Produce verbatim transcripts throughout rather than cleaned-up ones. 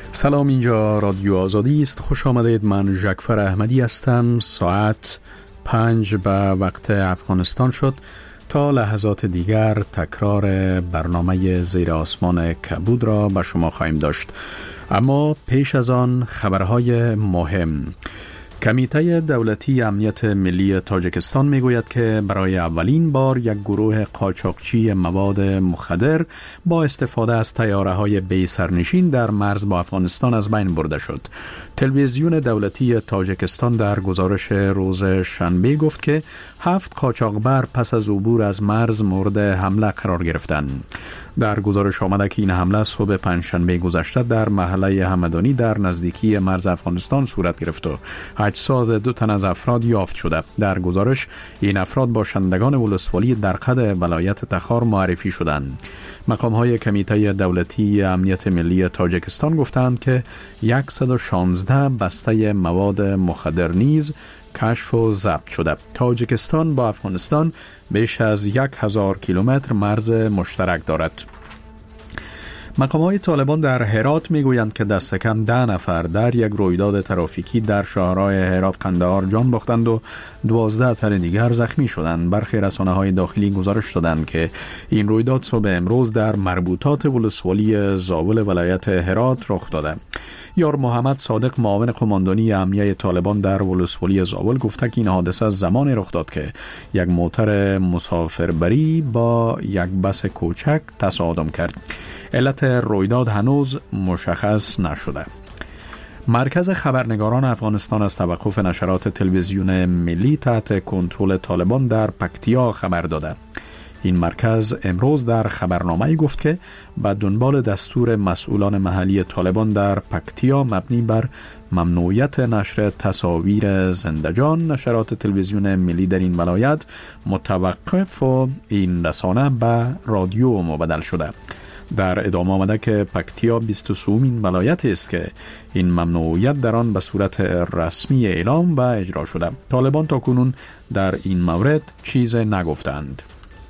سلام، اینجا رادیو آزادی است. خوش آمدید. من ژکفر احمدی هستم. ساعت پنج به وقت افغانستان شد. تا لحظات دیگر تکرار برنامه زیر آسمان کبود را به شما خواهیم داشت، اما پیش از آن خبرهای مهم. کمیته دولتی امنیت ملی تاجیکستان میگوید که برای اولین بار یک گروه قاچاقچی مواد مخدر با استفاده از طیاره‌های بی سرنشین در مرز با افغانستان از بین برده شد. تلویزیون دولتی تاجیکستان در گزارش روز شنبه گفت که هفت قاچاقبر پس از عبور از مرز مورد حمله قرار گرفتند. در گزارش آمده که این حمله صبح پنجشنبه گذشته در محله همدانی در نزدیکی مرز افغانستان صورت گرفت و اجساد دو تن از افراد یافت شده. در گزارش این افراد باشندگان ولسوالی درقد ولایت تخار معرفی شدند. مقام‌های کمیته دولتی امنیت ملی تاجیکستان گفتند که صد و شانزده بسته مواد مخدر نیز کشف و ضبط شده. تاجیکستان با افغانستان بیش از یک هزار کیلومتر مرز مشترک دارد. مقام‌های طالبان در هرات میگویند که دست کم ده نفر در یک رویداد ترافیکی در شاهراه هرات قندهار جان باختند و دوازده تن دیگر زخمی شدند. برخی رسانه‌های داخلی گزارش دادند که این رویداد صبح امروز در مربوطات ولسوالی زاول ولایت هرات رخ داده. یار محمد صادق، معاون قماندانی امنیه طالبان در ولسوالی زاول، گفته که این حادثه زمان رخ داد که یک موتر مسافربری با یک بس کوچک تصادم کرد. علت رویداد هنوز مشخص نشده. مرکز خبرنگاران افغانستان از توقف نشرات تلویزیون ملی تحت کنترل طالبان در پکتیا خبر داده. این مرکز امروز در خبرنامه‌ای گفت که به دنبال دستور مسئولان محلی طالبان در پکتیا مبنی بر ممنوعیت نشر تصاویر زندجان، نشرات تلویزیون ملی در این ولایت متوقف و این رسانه به رادیو مبدل شده. در ادامه آمده که پکتیا بیست و سومین ولایت است که این ممنوعیت در آن به صورت رسمی اعلام و اجرا شده. طالبان تاکنون در این مورد چیز نگفتند.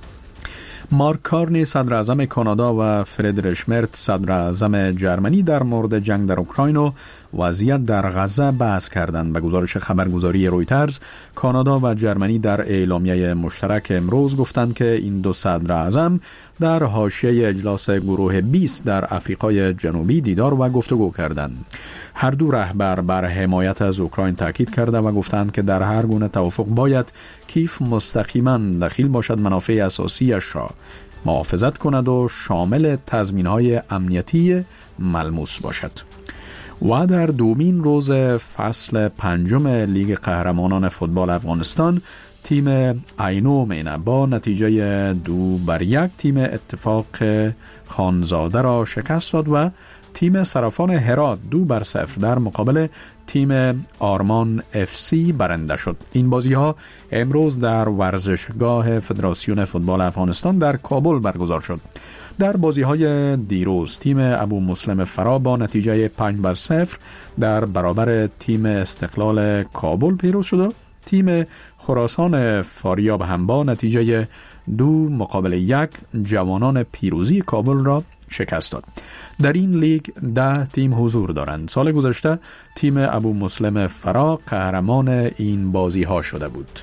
مارک کارنی صدر اعظم کانادا و فردریش مرت صدر اعظم جرمنی در مورد جنگ در اوکراین و وضعیت در غزه بحث کردند. به گزارش خبرگزاری رویترز، کانادا و جرمنی در اعلامیه مشترک امروز گفتند که این دو صدر اعظم در حاشیه اجلاس گروه بیست در آفریقای جنوبی دیدار و گفتگو کردند. هر دو رهبر بر حمایت از اوکراین تاکید کرده و گفتند که در هر گونه توافق باید کیف مستقیما دخیل باشد، منافع اساسیش را محافظت کند و شامل تضمین‌های امنیتی ملموس باشد. و در دومین روز فصل پنجم لیگ قهرمانان فوتبال افغانستان، تیم عینو مینه با نتیجه دو بر یک تیم اتفاق خانزاده را شکست داد و تیم صرافان هرات دو بر صفر در مقابل تیم آرمان اف سی برنده شد. این بازی ها امروز در ورزشگاه فدراسیون فوتبال افغانستان در کابل برگزار شد. در بازی های دیروز تیم ابو مسلم فرا با نتیجه پنج بر صفر در برابر تیم استقلال کابل پیروز شد و تیم خراسان فاریاب هم با نتیجه دو مقابل یک جوانان پیروزی کابل را شکست داد. در این لیگ ده تیم حضور دارند. سال گذشته تیم ابو مسلم فرا قهرمان این بازی ها شده بود.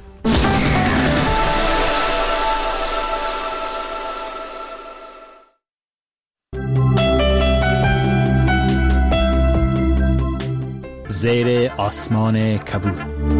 زیر آسمان کبود.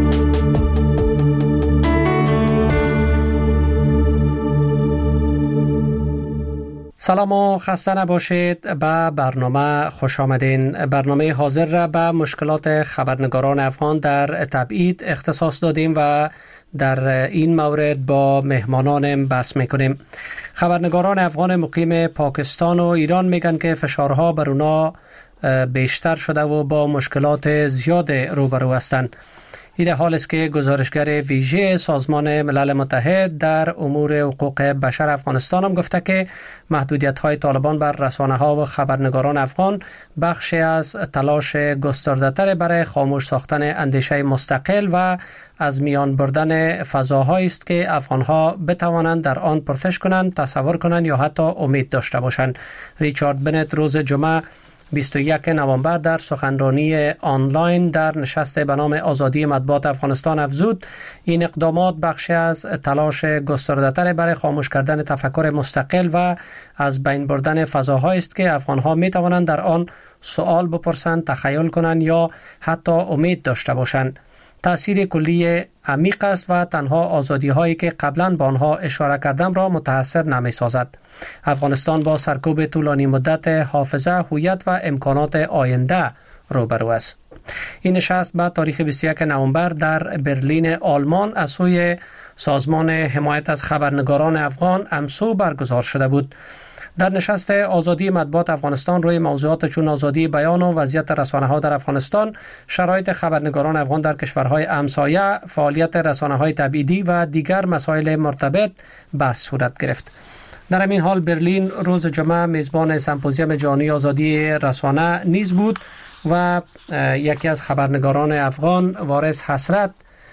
سلام و خسته نباشید. به برنامه خوش آمدین. برنامه حاضر را به مشکلات خبرنگاران افغان در تبعید اختصاص دادیم و در این مورد با مهمانانم بحث میکنیم. خبرنگاران افغان مقیم پاکستان و ایران میگن که فشارها بر اونا بیشتر شده و با مشکلات زیاد روبرو هستند. این حال است که گزارشگر ویژه سازمان ملل متحد در امور حقوق بشر افغانستان هم گفته که محدودیت‌های طالبان بر رسانه‌ها و خبرنگاران افغان بخشی از تلاش گسترده‌تر برای خاموش ساختن اندیشه مستقل و از میان بردن فضاهایی است که افغان‌ها بتوانند در آن پرسش کنند، تصور کنند یا حتی امید داشته باشند. ریچارد بنت روز جمعه بیست و یک نوامبر در سخنرانی آنلاین در نشست به نام آزادی مطبوعات افغانستان افزود این اقدامات بخشی از تلاش گسترده‌تر برای خاموش کردن تفکر مستقل و از بین بردن فضاهایی است که افغان‌ها می‌توانند در آن سوال بپرسند، تخیل کنند یا حتی امید داشته باشند. تأثیر کلی عمیق است و تنها آزادی هایی که قبلا به آنها اشاره کردم را متأثر نمی سازد. افغانستان با سرکوب طولانی مدت حافظه، هویت و امکانات آینده روبرو است. این نشست به تاریخ بیست و یک نوامبر در برلین آلمان از سوی سازمان حمایت از خبرنگاران افغان امسو برگزار شده بود. در نشست آزادی مطبوعات افغانستان روی موضوعات چون آزادی بیان و وضعیت رسانه‌ها در افغانستان، شرایط خبرنگاران افغان در کشورهای همسایه، فعالیت رسانه‌های تبعیدی و دیگر مسائل مرتبط بحث صورت گرفت. در همین حال برلین روز جمعه میزبان سمپوزیوم جهانی آزادی رسانه نیز بود و یکی از خبرنگاران افغان، وارث حسرت،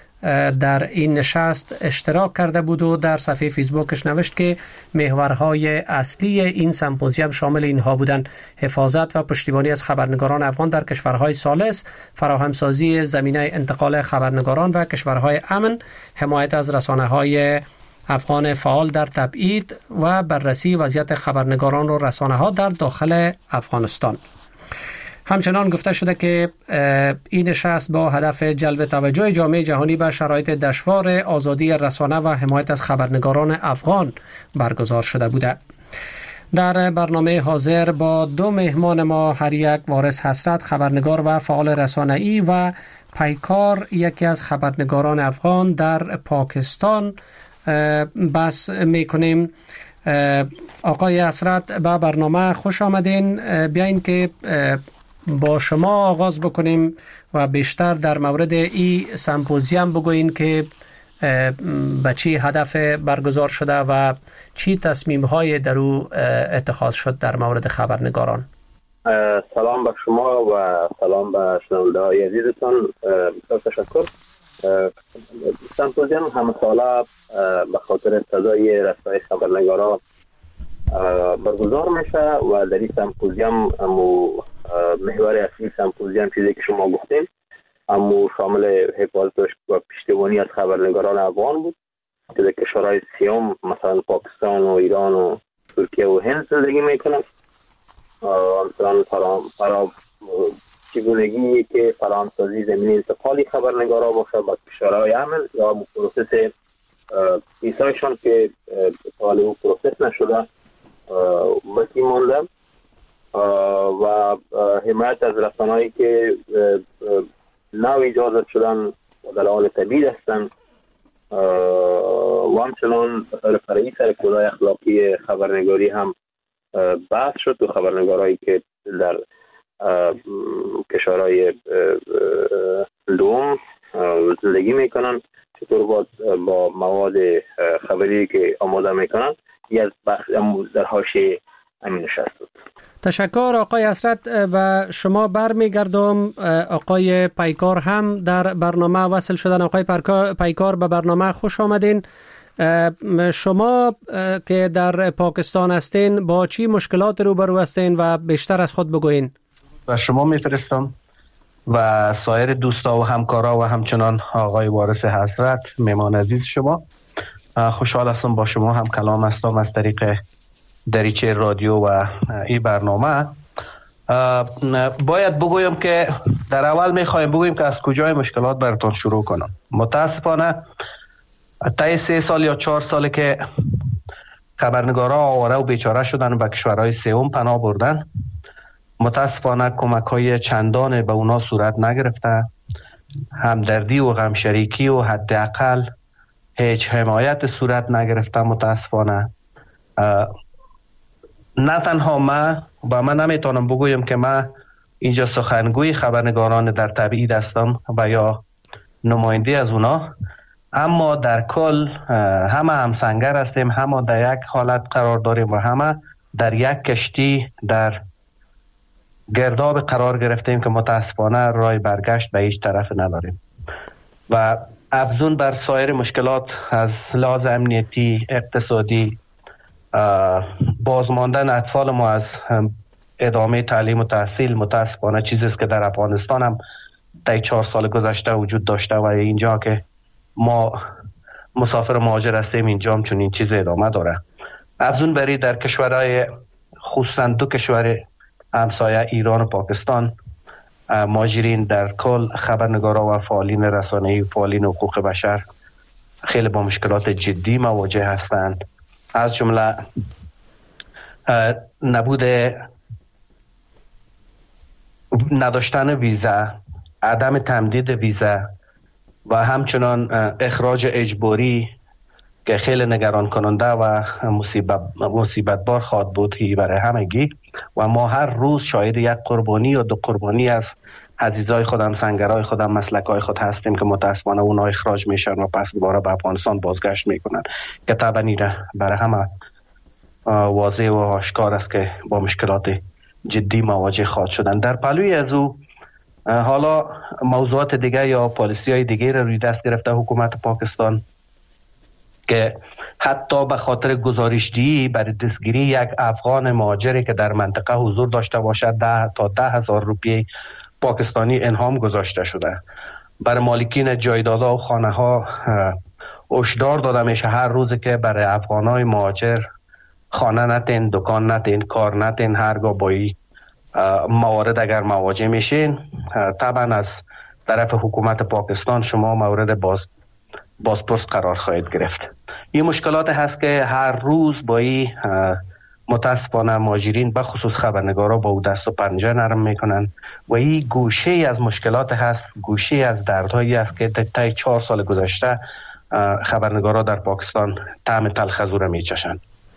در این نشست اشتراک کرده بود و در صفحه فیسبوکش نوشت که محورهای اصلی این سمپوزیوم شامل اینها بودند: حفاظت و پشتیبانی از خبرنگاران افغان در کشورهای ثالث، فراهمسازی زمینه انتقال خبرنگاران و کشورهای امن، حمایت از رسانه‌های افغان فعال در تبعید و بررسی وضعیت خبرنگاران و رسانه‌ها در داخل افغانستان. همچنان گفته شده که این نشست با هدف جلب توجه جامعه جهانی به شرایط دشوار آزادی رسانه و حمایت از خبرنگاران افغان برگزار شده بوده. در برنامه حاضر با دو مهمان ما، هر یک وارث حسرت، خبرنگار و فعال رسانه‌ای، و پیکار، یکی از خبرنگاران افغان در پاکستان، بحث میکنیم. آقای حسرت، به برنامه خوش آمدین. بیاین که با شما آغاز بکنیم و بیشتر در مورد این سمپوزیوم بگوین که به چی هدف برگزار شده و چی تصمیم های در او اتخاذ شد در مورد خبرنگاران. سلام به شما و سلام به شنونده های عزیزتان. بسیار تشکر. سمپوزیوم همه ساله به خاطر صدای رسانه‌های خبرنگاران برگزار میشه و در این سمپوزیوم امو محور اصلی سمپوزیوم چیزی که شما گفتیم امو شامل حفاظت و پشتیبانی از خبرنگاران افغان بود که در کشورهای سیوم مثلا پاکستان و ایران و ترکیه و هند زندگی میکنند. همچنان فرا چگونگی که فرامسازی زمینه انتقالی خبرنگارا باشه با کشورهای امن یا پروسس ایسایشان که حال او پروسس نشده باقی مانده و حمایت از رسانه‌ای که نو ایجاد شدن و در حال تبعید هستند و همچنان فرعی سر کدای اخلاقی خبرنگاری هم بحث شد و خبرنگارایی که در کشورهای دوم زندگی میکنن چطور با با مواد خبری که آماده میکنن یا بخش در حاشیه همین نشست بود. تشکر آقای حسرت. و شما برمیگردم آقای پیکار هم در برنامه وصل شدن. آقای پیکار، به برنامه خوش آمدین. شما که در پاکستان هستین با چی مشکلات روبرو هستین و بیشتر از خود بگوین؟ و شما میفرستم و سایر دوستا و همکارا و همچنان آقای وارث حسرت، مهمان عزیز شما. خوشحال هستم با شما هم کلام هستم از طریق دریچه رادیو و این برنامه. باید بگویم که در اول میخوایم بگویم که از کجای مشکلات براتون شروع کنم. متاسفانه طی سه سال یا چهار ساله که خبرنگارا آواره و بیچاره شدن و به کشورهای سوم پناه بردن، متاسفانه کمک های چندان به اونا صورت نگرفته. همدردی و غمشریکی و حداقل هیچ حمایت صورت نگرفته. متاسفانه نه تنها من و من نمیتونم بگویم که من اینجا سخنگوی خبرنگاران در تبعید هستم و یا نماینده از اونا، اما در کل همه همسنگر هستیم، همه در یک حالت قرار داریم و همه در یک کشتی در گرداب قرار گرفتیم که متاسفانه راه برگشت به هیچ طرف نداریم. و افزون بر سایر مشکلات از لحاظ امنیتی، اقتصادی، بازماندن اطفال ما از ادامه تعلیم و تحصیل متاسفانه چیزی است که در افغانستان هم تا چهار سال گذشته وجود داشته و اینجا که ما مسافر مهاجر هستیم اینجا هم چون این چیز ادامه داره. از اون بری در کشورهای خصوصا دو کشور همسایه ایران و پاکستان مهاجرین در کل خبرنگارا و فعالین رسانه‌ای و فعالین حقوق بشر خیلی با مشکلات جدی مواجه هستند، از جمله نبود نداشتن ویزا، عدم تمدید ویزا و همچنان اخراج اجباری که خیلی نگران کننده و مصیبت مصیبت بار خواهد بود برای همگی و ما هر روز شاهد یک قربانی یا دو قربانی از عزیزای خودم، سنگرای خودم، مسلکای خود هستیم که متاسفانه اونا اخراج میشن و پس دوباره به افغانستان بازگشت میکنن که طبعا برای همه واضح و آشکار است که با مشکلات جدی مواجه خواهد شدن. در پلوی از او حالا موضوعات دیگه یا پالیسی های دیگه را روی دست گرفته حکومت پاکستان که حتی به خاطر گزارشدهی برای دستگیری یک افغان مهاجری که در منطقه حضور داشته باشد ده تا ده هزار روپیه پاکستانی انعام گذاشته شده. برای مالکین جایدادها و خانه ها هشدار داده میشه هر روز که برای افغانای مهاجر خانه نتین، دکان نتین، کار نتین، هرگاه با این موارد اگر مواجه میشین طبعا از طرف حکومت پاکستان شما مورد باز بازپرس قرار خواهید گرفت. این مشکلات هست که هر روز با این متاسفانه مهاجرین به خصوص خبرنگارا با او دست و پنجه نرم میکنن و این گوشه از مشکلات هست، گوشه از دردهایی است که تا چهار سال گذشته خبرنگارا در پاکستان طعم تلخ از او را میچشن.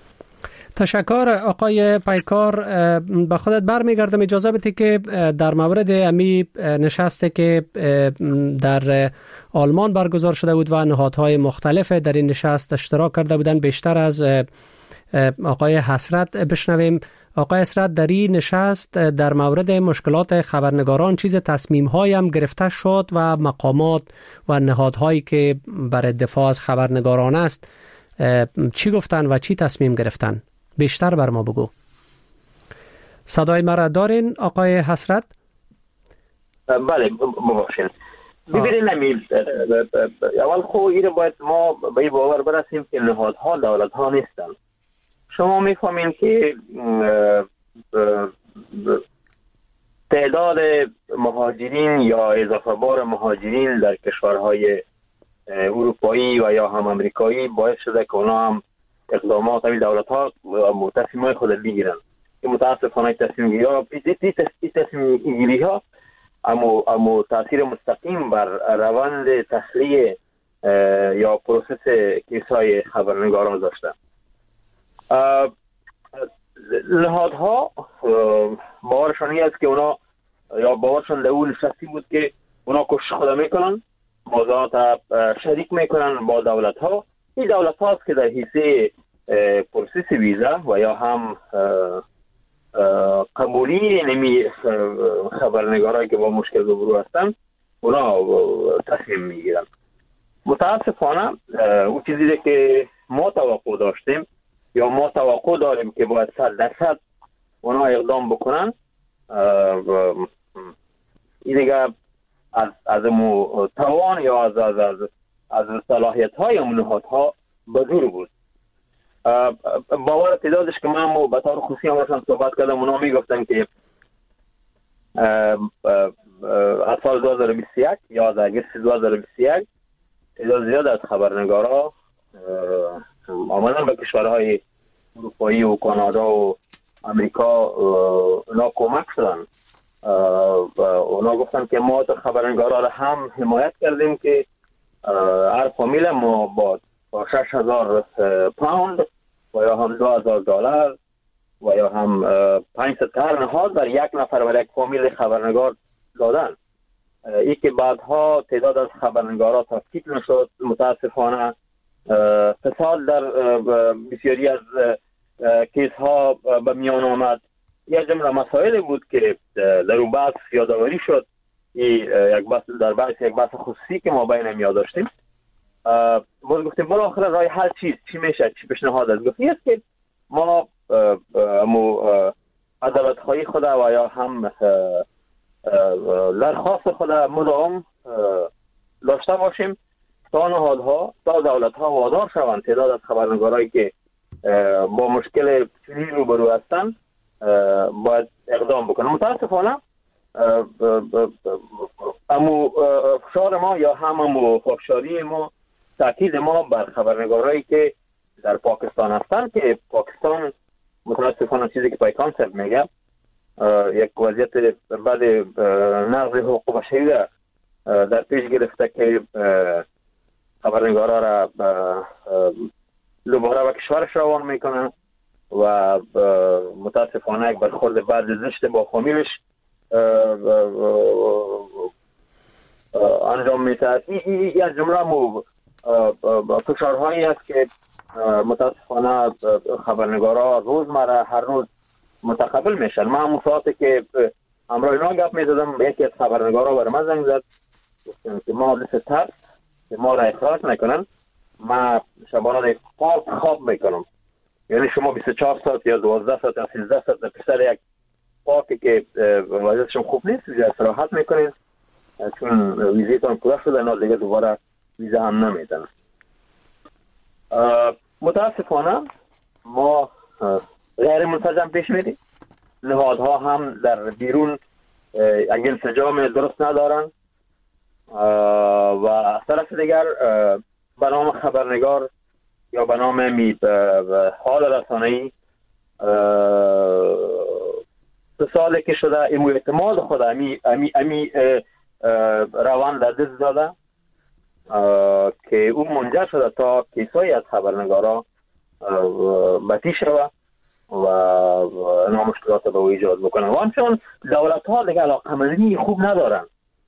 تشکر آقای پیکار. به خودت برمیگردم. اجازه بدی که در مورد امی نشستی که در آلمان برگزار شده بود و نهادهای مختلف در این نشست اشتراک کرده بودند بیشتر از آقای حسرت بشنویم. آقای حسرت، در این نشست در مورد مشکلات خبرنگاران چیز تصمیم هایی هم گرفته شد و مقامات و نهادهایی که برای دفاع از خبرنگاران است چی گفتن و چی تصمیم گرفتن؟ بیشتر بر ما بگو. صدای مرا دارین آقای حسرت؟ بله ببخشید. ببینید نمیل اول خو این باید ما به این باور برسیم که نهادها دولتها نیستن. شما میفهمین که تعداد مهاجرین یا اضافه بار مهاجرین در کشورهای اروپایی و یا هم امریکایی باعث شده که اونا هم اقدامات همین دولت ها تصمیم خود بگیرن که متاسفانه تصمیم گیری ها تصمیم گیری ها اما اما تاثیر مستقیم بر روند تخلیه یا پروسس کیسای خبرنگاران داشته. نهادها باورشان این است که اونا یا باورشان در اون نشستی بود که اونا کوشش خود میکنن، موضوعات شریک میکنن با دولت ها. این دولت هاست که در حیث پروسس ویزا و یا هم قبولی نمی خبرنگارایی که با مشکل روبرو هستن اونا تصمیم میگیرن. متاسفانه اون چیزی که ما توقع داشتیم یا ما توقع داریم که باید صد درصد اونا اقدام بکنن این دیگه از از توان یا از از از, از صلاحیت های اون نهادها بدور بود. باور تعدادش که من به طور خصوصی همشان صحبت کردم اونا میگفتن که از سال دو هزار و بیست و یک یا از اگست دو هزار و بیست و یک تعداد زیاد از خبرنگارا آمدن به کشورهای اروپایی و کانادا و امریکا اونا کمک شدن. اونا گفتن که ما خبرنگارا را هم حمایت کردیم که هر فامیل ما با شش هزار پوند و یا هم دو هزار دلار و یا هم پانصد هر نهاد بر یک نفر و یک فامیل خبرنگار دادن. ای که بعدها تعداد از خبرنگارا تفکیک نشد. متاسفانه فساد در بسیاری از کیس ها به میان آمد. یک جمله مسائل بود که در اون بحث یادآوری شد. یک بحث در بحث یک بحث خصوصی که ما بین هم داشتیم. ما گفتیم بالاخره راه حل چیست؟ چی میشه؟ چی پیشنهاد است؟ گفتیم است که ما مو عدالت های خود و یا هم درخواست خود مدام داشته باشیم تا نهادها تا دولت ها وادار شوند تعداد از خبرنگارایی که با مشکل چنین روبرو هستند باید اقدام بکنن. متاسفانه امو فشار ما یا هم امو خاکساری ما تاکید ما بر خبرنگارایی که در پاکستان هستند که پاکستان متاسفانه چیزی که پایکان صاحب میگه یک وضعیت بعد نقض حقوق بشری در پیش گرفته که خبرنگارا را دوباره به کشورش روان میکنن و متاسفانه یک برخورد بعد زشت با فامیلش انجام میده. این از جمله مو فشارهایی است که متاسفانه خبرنگارا روزمره هر روز متقبل میشن. من همون ساعتی که همراه اینا گپ میزدم یکی از خبرنگارا بر من زنگ زد گفتن که ما لسه ترس که ما را اخراج نکنن ما شبانه خواب خواب میکنم. یعنی شما بیست و چهار ساعت یا دوازده ساعت یا سیزده ساعت در پسر یک پاکی که وضعیتشون خوب نیست ویزا استراحت میکنید چون ویزیتان پوره شده اینا دیگه دوباره ویزا هم نمیدن. متاسفانه ما غیر منتظم پیش میریم. نهادها هم در بیرون یک انسجام درست ندارن و از طرف دیگر به نام خبرنگار یا به نام می حال رسانه‌ای سه ساله که شده این اعتماد خود امی امی امی روان در دست داده که اون منجر شده تا کیسایی از خبرنگارا بتی شده و نامشکلات به ایجاد بکنن. و همچنان دولت ها دیگه علاقمندی خوب ندارن.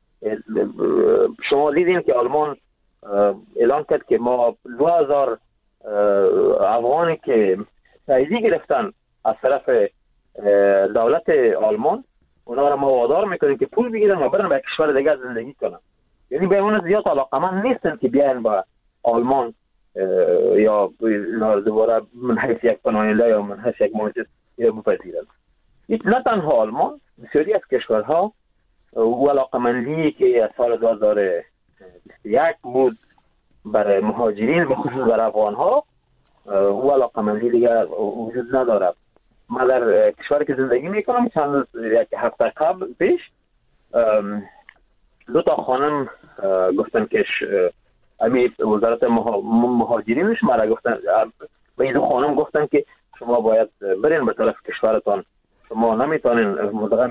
شما دیدین که آلمان اعلان کرد که ما دو هزار افغانی که تاییدی گرفتن از طرف دولت آلمان اونا را ما وادار میکنیم که پول بگیرن و برن به کشور دیگه زندگی کنن. یعنی به اون زیاد علاقمند نیستن که بیاین با آلمان یا دوباره من حیث یک پناهنده یا من حیث یک مهاجر یا بپذیرند. نه تنها آلمان، بسیاری از کشورها و علاقمندی که از سال دو هزار و بیست و یک بود برای مهاجرین بخصوص برای افغانها و علاقمندی دیگر وجود ندارد. من در کشوری که زندگی میکنم چند یک هفته قبل پیش دو تا خانم گفتن که امی وزارت مهاجرینش مرا گفتن به این دو خانم گفتن که شما باید برین به طرف کشورتان، شما نمیتونین مدغم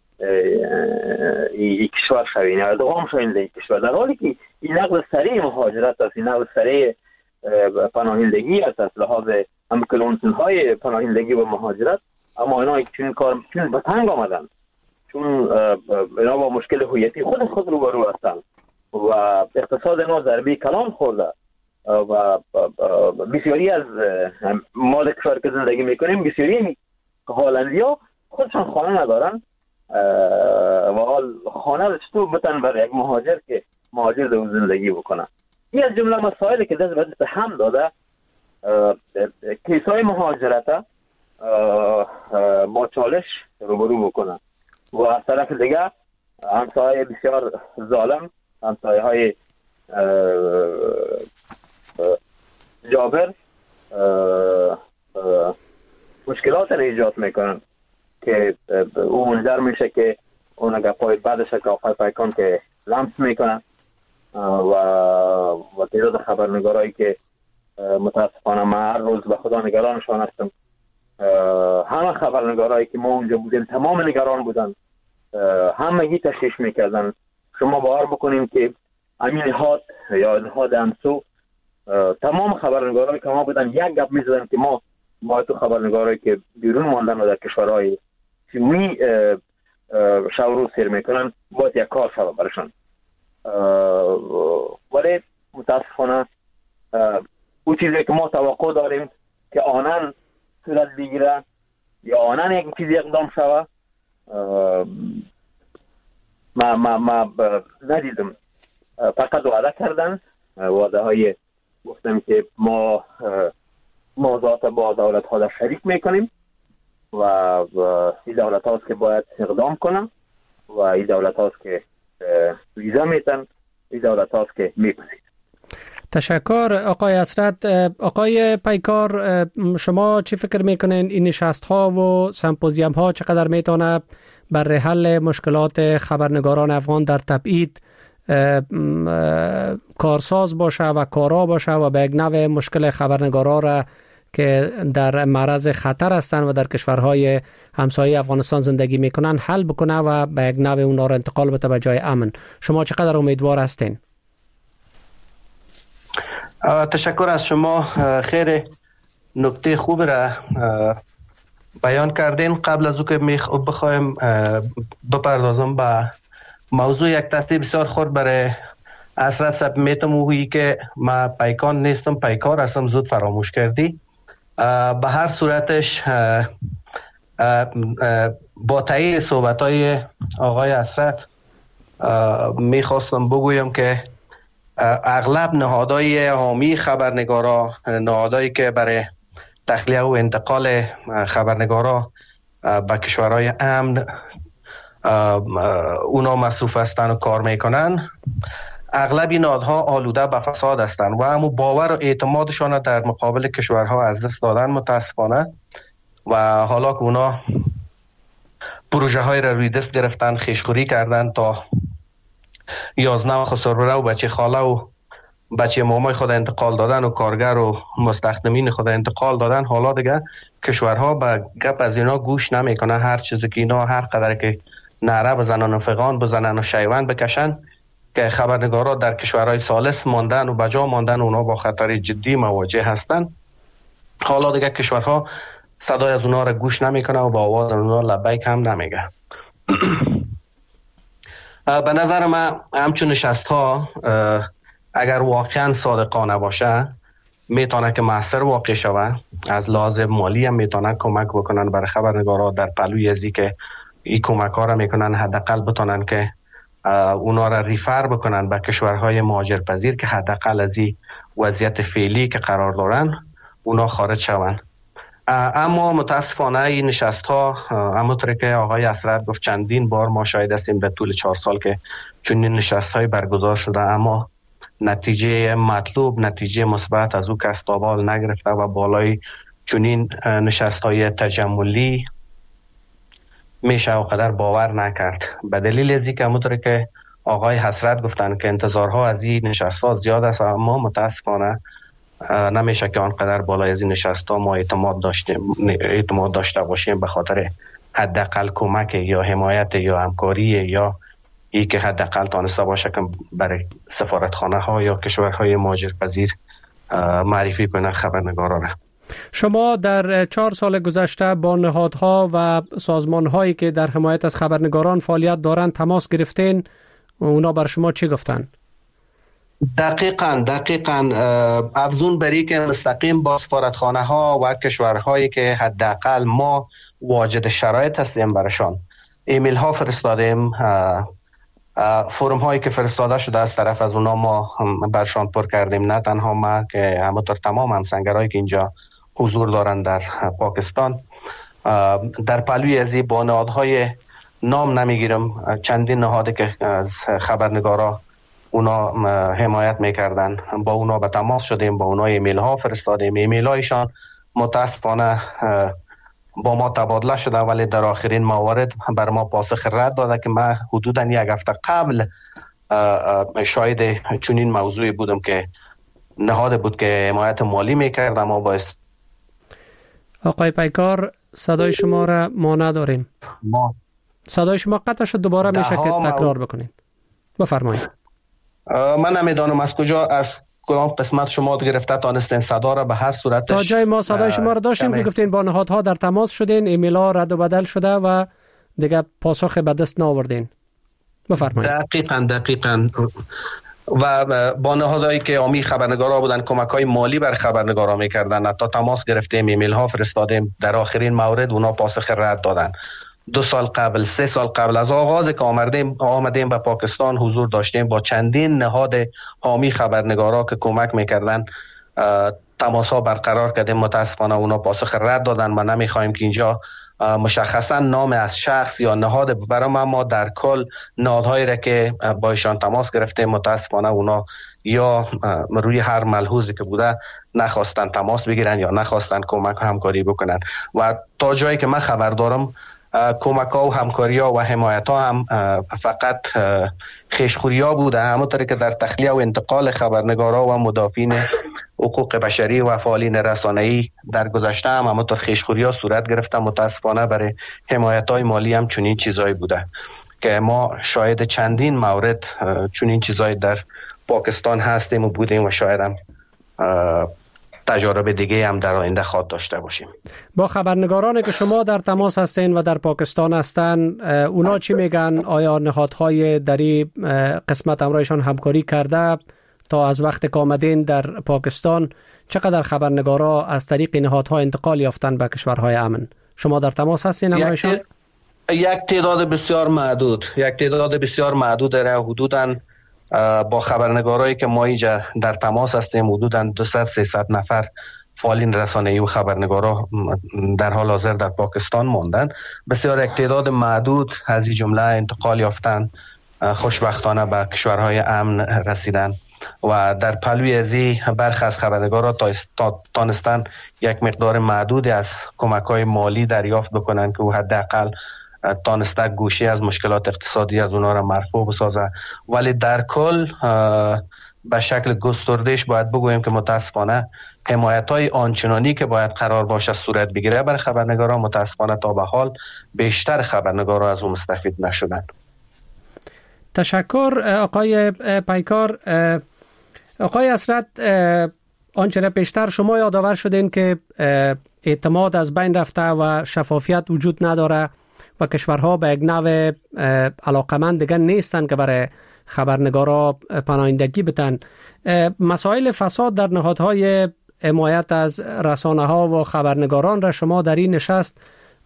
این کشور شوین یا دوام شوین در این کشور، در حالی که این نقل سریع مهاجرت است، این نقل سریع پناهندگی است از لحاظ هم کلونسون های پناهندگی و مهاجرت. اما اینا چون کار چون به تنگ آمدن چون اینا با مشکل هویتی خود خود روبرو هستن و اقتصاد اینا ضربه کلان خورده و بسیاری از ما در کشور که زندگی میکنیم بسیاری هالندی ها خودشان خانه ندارن و حال خانه چطور بتن برای یک مهاجر که مهاجر در زندگی بکنه. این از جمله مسائلی که دست به هم داده کیسای مهاجرت با چالش روبرو بکنه و از طرف دیگه همسایه بسیار ظالم، همسایه های جابر مشکلات را ایجاد میکنن که او منجر میشه که اون اگر پای بعدش که آقای پیکان که لمس میکنن و و تعداد خبرنگارایی که متاسفانه من هر روز به خدا نگرانشان هستم، همه خبرنگارایی که ما اونجا بودیم تمام نگران بودن، همگی تشویش میکردن. شما باور بکنیم که امین نهاد یا نهاد امسو تمام خبرنگارایی که ما بودن یک گپ میزدن که ما با تو خبرنگارایی که بیرون ماندن و در کشورهای چینی شب روز سیر میکنن باید یک کار شده برشان. ولی متاسفانه او چیزی که ما توقع داریم که آنان صورت بگیره یا آنان یک چیزی اقدام شوه ما, ما, ما ندیدم. فقط وعده کردن، وعده های گفتم که ما موضوعات با دولت ها در شریک میکنیم و این دولت هاست که باید اقدام کنن و این دولت هاست که ویزا میتن، این دولت هاست که میپذیرن. تشکر آقای اسرت. آقای پیکار، شما چی فکر میکنین این نشست ها و سمپوزیوم ها چقدر میتونه بر حل مشکلات خبرنگاران افغان در تبعید کارساز باشه و کارا باشه و به یک نوع مشکل خبرنگارا را که در معرض خطر هستند و در کشورهای همسایه افغانستان زندگی میکنن حل بکنه و به یک نوع اونا را انتقال بده به جای امن؟ شما چقدر امیدوار هستین؟ تشکر از شما، خیر نکته خوب را بیان کردین. قبل از او که بخوایم بپردازم به موضوع، یک تصدیق بسیار خورد برای اسرت صاحب میتم اویی که ما پیکان نیستم، پیکار هستم، زود فراموش کردی. به هر صورتش با تایید صحبت های آقای اسرت میخواستم بگویم که اغلب نهادهای حامی خبرنگارا، نهادهایی که برای تخلیه و انتقال خبرنگارا به کشورهای امن اونا مصروف هستند و کار میکنن، اغلب این نهادها آلوده به فساد هستند و همون باور و اعتمادشان در مقابل کشورها از دست دادن متاسفانه. و حالا که اونا پروژه های را روی دست گرفتن، خیشخوری کردن تا یازده و خسروره و بچه خاله و بچه مامای خود انتقال دادن و کارگر و مستخدمین خود انتقال دادن، حالا دیگه کشورها به گپ از اینا گوش نمیکنه. هر چیزی که اینا هر قدر که نعره بزنن و فغان بزنن و شیون بکشن که خبرنگارا در کشورهای ثالث ماندن و بجا ماندن، اونا با خطر جدی مواجه هستن. حالا دیگه کشورها صدای از اونا را گوش نمیکنه و با آواز اونا لبیک هم نمیگه. به نظر من همچون نشست ها اگر واقعا صادقانه باشه میتونه که موثر واقع شوه. از لحاظ مالی هم میتونه کمک بکنن برای خبرنگارا در پلوی ازی که این کمک ها را میکنن حداقل بتونن که اونا را ریفر بکنن به کشورهای مهاجرپذیر که حداقل از این وضعیت فعلی که قرار دارن اونا خارج شون. اما متاسفانه این نشست ها همونطور که آقای اسرت گفت چندین بار ما شاهد هستیم به طول چهار سال که چنین نشست های برگزار شده، اما نتیجه مطلوب، نتیجه مثبت از او کستابال نگرفته و بالای چنین نشست های تجملی میشه و قدر باور نکرد. به دلیل ازی که همونطور که آقای حسرت گفتن که انتظارها از این نشست ها زیاد است، اما متاسفانه نمیشه که آنقدر بالای از این نشست ها ما اعتماد داشتیم اعتماد داشته باشیم، به خاطر حداقل کمک یا حمایت یا همکاری یا ای که حداقل تانسته باشه که برای سفارتخانه ها یا کشورهای مهاجرپذیر معرفی کنن خبرنگارا را. شما در چهار سال گذشته با نهادها و سازمانهایی که در حمایت از خبرنگاران فعالیت دارند تماس گرفتین؟ اونا بر شما چی گفتن؟ دقیقاً دقیقاً افزون بری که مستقیم با سفارتخانه ها و کشورهایی که حداقل ما واجد شرایط هستیم برشان ایمیل ها فرستادیم، فرم هایی که فرستاده شده از طرف از اونا ما برشان پر کردیم. نه تنها ما که همونطور تمام همسنگرهایی که اینجا حضور دارن در پاکستان. در پلوی ازی با نهادهای نام نمیگیرم، چندین نهاده که از خبرنگارا اونا حمایت میکردن، با اونا به تماس شدیم، با اونا ایمیل ها فرستادیم. ایمیل هایشان متاسفانه با ما تبادله شده، ولی در آخرین موارد بر ما پاسخ رد داده که من حدوداً یک هفته قبل شاهد چنین موضوعی بودم که نهاد بود که حمایت مالی میکرد اما باعث. آقای پیکار، صدای شما را ما نداریم. ما صدای شما قطع شد، دوباره میشه که تکرار بکنین. بفرمایید. من نمیدانم از کجا از کدام قسمت شما گرفته تانستین صدا را. به هر صورت تا جای ما صدای شما را داشتیم که گفتین با نهادها در تماس شدین، ایمیل ها رد و بدل شده و دیگه پاسخ به دست نآوردین. بفرمایید. دقیقاً دقیقاً و با نهادهایی که عامی خبرنگارا بودن کمک های مالی بر خبرنگارا میکردن، حتی تماس گرفتیم، ایمیل ها فرستادیم، در آخرین مورد اونا پاسخ رد دادن. دو سال قبل، سه سال قبل از آغاز که آمدیم آمدیم به پاکستان حضور داشتیم با چندین نهاد حامی خبرنگارا که کمک میکردن، تماس ها برقرار کردیم. متاسفانه اونا پاسخ رد دادن. ما نمیخوایم که اینجا مشخصا نام از شخص یا نهاد ببرم، اما در کل نهادهایی را که با ایشان تماس گرفته متاسفانه اونا یا روی هر ملحوظی که بوده نخواستن تماس بگیرن یا نخواستن کمک همکاری بکنن و تا جایی که من خبر دارم کمک ها و همکاری ها و حمایت ها هم فقط خیشخوری ها بوده، همونطوری که در تخلیه و انتقال خبرنگارا و مدافعین حقوق بشری و فعالین رسانه‌ای در گذشته هم همونطور خیشخوری ها صورت گرفته. متاسفانه برای حمایت های مالی هم چنین چیزایی بوده که ما شاهد چندین مورد چنین چیزایی در پاکستان هستیم و بودیم و شاید هم تجارب دیگه هم در آینده خواهد داشته باشیم. با خبرنگارانی که شما در تماس هستین و در پاکستان هستن، اونا چی میگن؟ آیا نهادهای دری قسمت امرایشان همکاری کرده تا از وقت که آمدین در پاکستان؟ چقدر خبرنگارا از طریق نهادها انتقال یافتن به کشورهای امن؟ شما در تماس هستین امرایشان؟ یک تعداد بسیار محدود یک تعداد بسیار محدود داره. حدوداً با خبرنگارایی که ما اینجا در تماس هستیم حدوداً دویست سیصد نفر فعالین رسانه‌ای و خبرنگارا در حال حاضر در پاکستان ماندن. بسیار یک تعداد محدود از این جمله انتقال یافتن، خوشبختانه به کشورهای امن رسیدن و در پلوی ازی برخی از خبرنگارا تا تانستن یک مقدار محدودی از کمک‌های مالی دریافت بکنن که حداقل تانسته گوشه از مشکلات اقتصادی از اونا را مرفوع بسازه. ولی در کل به شکل گستردهش باید بگوییم که متاسفانه حمایت‌های آنچنانی که باید قرار باشه صورت بگیره برای خبرنگاران، متاسفانه تا به حال بیشتر خبرنگاران از اون مستفید نشدن. تشکر آقای پیکار. آقای اسرت، آنچه را پیشتر شما یادآور شدین که اعتماد از بین رفته و شفافیت وجود نداره و کشورها به یک نوع علاقمند دیگر نیستن که برای خبرنگارا پناهندگی بدن. مسائل فساد در نهادهای حمایت از رسانه ها و خبرنگاران را شما در این نشست،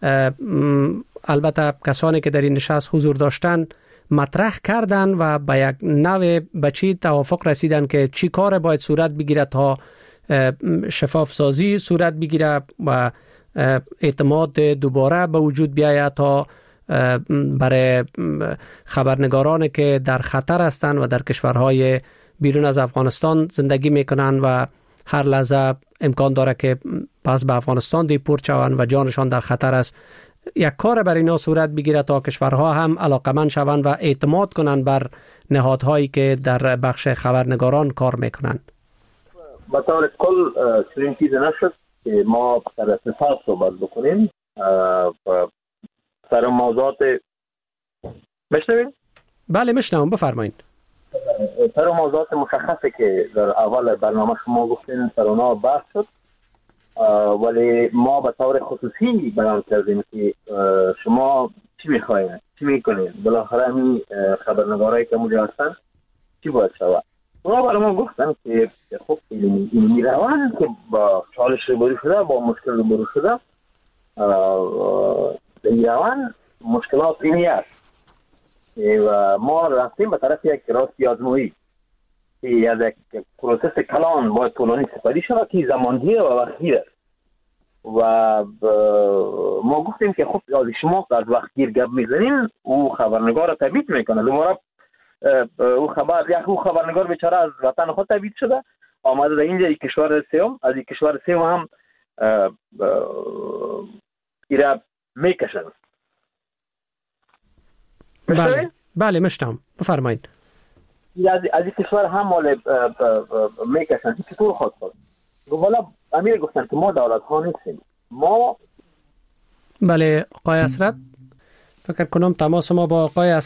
البته کسانی که در این نشست حضور داشتن، مطرح کردن و به یک نوع به چی توافق رسیدن که چی کار باید صورت بگیره تا شفاف سازی صورت بگیره و اعتماد دوباره به وجود بیاید تا برای خبرنگارانی که در خطر هستند و در کشورهای بیرون از افغانستان زندگی میکنن و هر لحظه امکان داره که پس به افغانستان دیپورت شوند و جانشان در خطر است، یک کار برای اینا صورت بگیره تا کشورها هم علاقمند شوند و اعتماد کنند بر نهادهایی که در بخش خبرنگاران کار میکنند. به طور کل چنین چیزی نشد که ما در اتفاق صحبت بکنیم. سر موضوعات مشنوین؟ بله مشنوم، بفرمایید. سر موضوعات مشخصه که در اول برنامه شما گفتین سر اونا بحث شد، ولی ما به طور خصوصی بیان کردیم که شما چی میخواین، چی میکنین، بالاخره همین خبرنگارایی که موجود هستن چی باید شود. اونا برای ما گفتن که خب این روان که با چالش روبرو شده، با مشکل روبرو شده، این روان مشکلات اینی است و ما رفتیم به طرف یک راستی آزمایی که از یک پروسس کلان باید طولانی سپری شود که زمانگیر و وقتگیر است و ما گفتیم که خب از شما از وقتگیر گپ میزنین او خبرنگار را تبعید میکنه، دوباره او خبر یک او خبرنگار بیچاره از وطن خود تبعید شده آمده در اینجا یک کشور سوم، از یک کشور سوم هم ایره میکشن. بله بله مشتم، بفرمایید. از از این کشور هم مال میکشن که طور خود خود والا امیر گفتن که ما دولت ها نیستیم ما. بله آقای اسرت، فکر کنم تماس ما با آقای